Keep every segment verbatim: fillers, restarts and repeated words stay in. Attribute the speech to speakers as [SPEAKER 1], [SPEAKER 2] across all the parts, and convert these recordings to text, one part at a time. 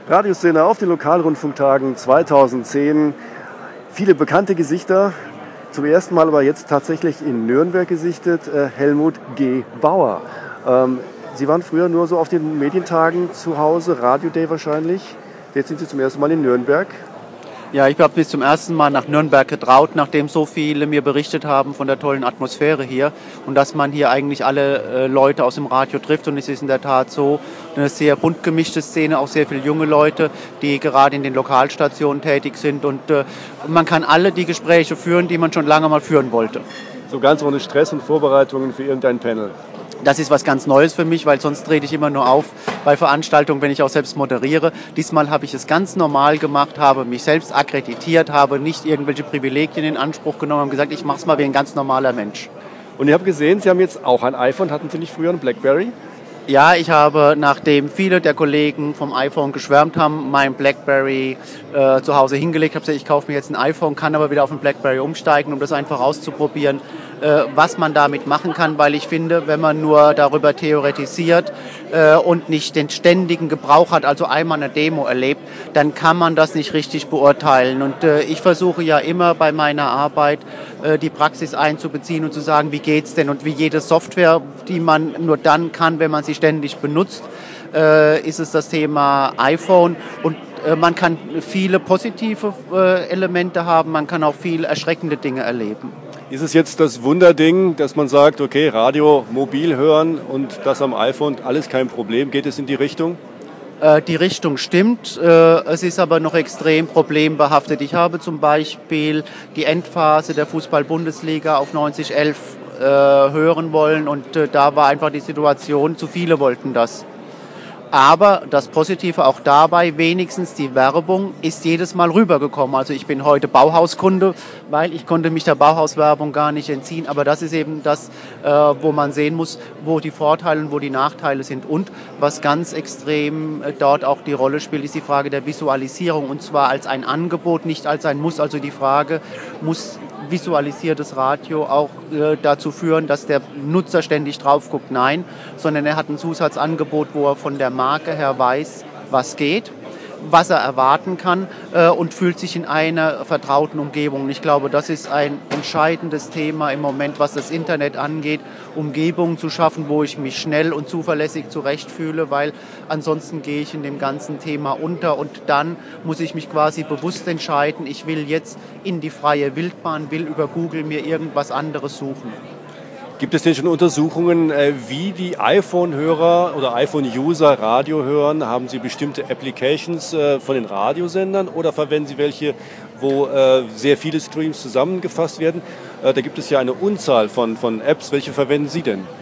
[SPEAKER 1] Radioszene auf den Lokalrundfunktagen zweitausendzehn. Viele bekannte Gesichter, zum ersten Mal aber jetzt tatsächlich in Nürnberg gesichtet. Äh, Helmut G. Bauer. Ähm, Sie waren früher nur so auf den Medientagen zu Hause, Radio Day wahrscheinlich. Jetzt sind Sie zum ersten Mal in Nürnberg.
[SPEAKER 2] Ja, ich habe mich zum ersten Mal nach Nürnberg getraut, nachdem so viele mir berichtet haben von der tollen Atmosphäre hier und dass man hier eigentlich alle äh, Leute aus dem Radio trifft. Und es ist in der Tat so eine sehr bunt gemischte Szene, auch sehr viele junge Leute, die gerade in den Lokalstationen tätig sind. Und äh, man kann alle die Gespräche führen, die man schon lange mal führen wollte.
[SPEAKER 1] So ganz ohne Stress und Vorbereitungen für irgendein Panel.
[SPEAKER 2] Das ist was ganz Neues für mich, weil sonst trete ich immer nur auf bei Veranstaltungen, wenn ich auch selbst moderiere. Diesmal habe ich es ganz normal gemacht, habe mich selbst akkreditiert, habe nicht irgendwelche Privilegien in Anspruch genommen und gesagt, ich mache es mal wie ein ganz normaler Mensch.
[SPEAKER 1] Und ich habe gesehen, Sie haben jetzt auch ein iPhone. Hatten Sie nicht früher ein BlackBerry?
[SPEAKER 2] Ja, ich habe, nachdem viele der Kollegen vom iPhone geschwärmt haben, mein BlackBerry äh, zu Hause hingelegt. Ich habe gesagt, ich kaufe mir jetzt ein iPhone, kann aber wieder auf ein BlackBerry umsteigen, um das einfach auszuprobieren, äh, was man damit machen kann, weil ich finde, wenn man nur darüber theoretisiert äh, und nicht den ständigen Gebrauch hat, also einmal eine Demo erlebt, dann kann man das nicht richtig beurteilen. Und äh, ich versuche ja immer bei meiner Arbeit äh, die Praxis einzubeziehen und zu sagen, wie geht's denn? Und wie jede Software, die man nur dann kann, wenn man sie ständig benutzt, äh, ist es das Thema iPhone. Und äh, man kann viele positive äh, Elemente haben, man kann auch viele erschreckende Dinge erleben.
[SPEAKER 1] Ist es jetzt das Wunderding, dass man sagt, okay, Radio, mobil hören und das am iPhone, alles kein Problem? Geht es in die Richtung?
[SPEAKER 2] Äh, die Richtung stimmt, äh, es ist aber noch extrem problembehaftet. Ich habe zum Beispiel die Endphase der Fußball-Bundesliga auf neunzig elf äh, hören wollen und äh, da war einfach die Situation, zu viele wollten das. Aber das Positive auch dabei, wenigstens die Werbung ist jedes Mal rübergekommen. Also ich bin heute Bauhauskunde, weil ich konnte mich der Bauhauswerbung gar nicht entziehen. Aber das ist eben das, äh, wo man sehen muss, wo die Vorteile und wo die Nachteile sind. Und was ganz extrem äh, dort auch die Rolle spielt, ist die Frage der Visualisierung. Und zwar als ein Angebot, nicht als ein Muss. Also die Frage, muss visualisiertes Radio auch äh, dazu führen, dass der Nutzer ständig drauf guckt? Nein, sondern er hat ein Zusatzangebot, wo er von der Marke her weiß, was geht, was er erwarten kann äh, und fühlt sich in einer vertrauten Umgebung. Ich glaube, das ist ein entscheidendes Thema im Moment, was das Internet angeht, Umgebungen zu schaffen, wo ich mich schnell und zuverlässig zurechtfühle, weil ansonsten gehe ich in dem ganzen Thema unter und dann muss ich mich quasi bewusst entscheiden, ich will jetzt in die freie Wildbahn, will über Google mir irgendwas anderes suchen.
[SPEAKER 1] Gibt es denn schon Untersuchungen, wie die iPhone-Hörer oder iPhone-User Radio hören? Haben Sie bestimmte Applications von den Radiosendern oder verwenden Sie welche, wo sehr viele Streams zusammengefasst werden? Da gibt es ja eine Unzahl von, von Apps. Welche verwenden Sie denn?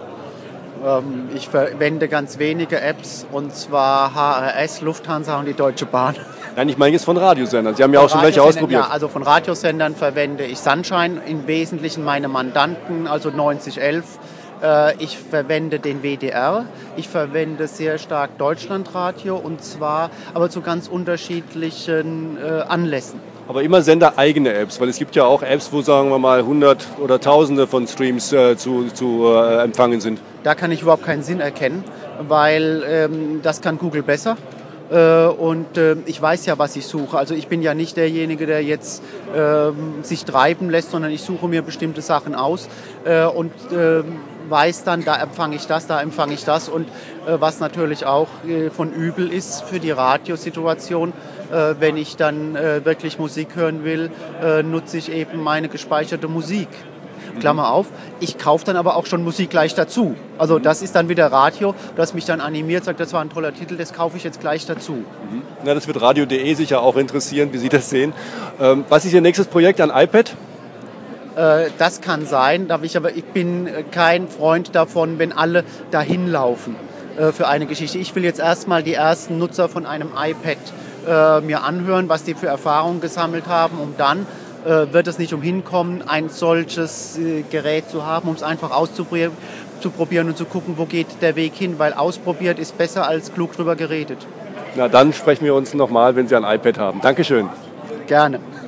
[SPEAKER 2] Ähm, ich verwende ganz wenige Apps, und zwar H R S, Lufthansa und die Deutsche Bahn.
[SPEAKER 1] Nein, ich meine jetzt von Radiosendern. Sie haben ja auch schon welche ausprobiert.
[SPEAKER 2] Ja, also von Radiosendern verwende ich Sunshine, im Wesentlichen meine Mandanten, also neunzig elf. Ich verwende den W D R, ich verwende sehr stark Deutschlandradio und zwar aber zu ganz unterschiedlichen äh, Anlässen.
[SPEAKER 1] Aber immer sendereigene Apps, weil es gibt ja auch Apps, wo, sagen wir mal, hundert oder tausende von Streams äh, zu, zu äh, empfangen sind.
[SPEAKER 2] Da kann ich überhaupt keinen Sinn erkennen, weil ähm, das kann Google besser. Äh, und äh, ich weiß ja, was ich suche. Also ich bin ja nicht derjenige, der jetzt äh, sich treiben lässt, sondern ich suche mir bestimmte Sachen aus äh, und äh, weiß dann, da empfange ich das, da empfange ich das. Und äh, was natürlich auch äh, von übel ist für die Radiosituation, äh, wenn ich dann äh, wirklich Musik hören will, äh, nutze ich eben meine gespeicherte Musik. Klammer auf, ich kaufe dann aber auch schon Musik gleich dazu. Also das ist dann wieder Radio, das mich dann animiert, sagt, das war ein toller Titel, das kaufe ich jetzt gleich dazu.
[SPEAKER 1] Mhm. Na, das wird radio punkt de sicher auch interessieren, wie Sie das sehen. Ähm, was ist Ihr nächstes Projekt, ein iPad?
[SPEAKER 2] Äh, das kann sein, aber ich, aber ich bin kein Freund davon, wenn alle dahin laufen äh, für eine Geschichte. Ich will jetzt erstmal die ersten Nutzer von einem iPad äh, mir anhören, was die für Erfahrungen gesammelt haben, um dann wird es nicht umhin kommen, ein solches äh, Gerät zu haben, um es einfach auszuprobieren zu probieren und zu gucken, wo geht der Weg hin, weil ausprobiert ist besser als klug drüber geredet.
[SPEAKER 1] Na, dann sprechen wir uns nochmal, wenn Sie ein iPad haben. Dankeschön.
[SPEAKER 2] Gerne.